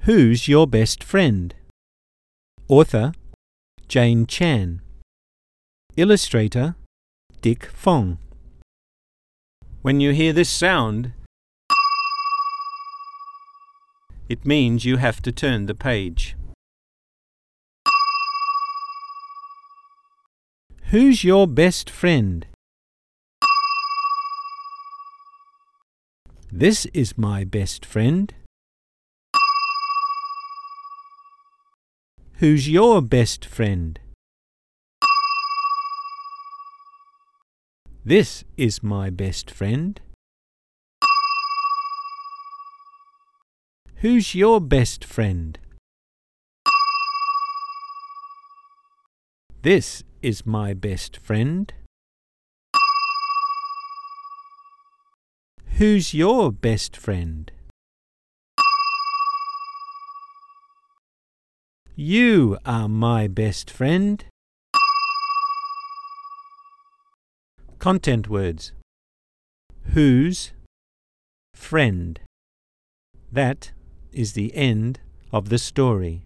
Who's your best friend? Author Jane Chan. Illustrator Dick Fong. When you hear this sound, it means you have to turn the page. Who's your best friend? This is my best friend. Who's your best friend? This is my best friend. Who's your best friend? This is my best friend. Who's your best friend? You are my best friend. Content words. Whose, friend. That is the end of the story.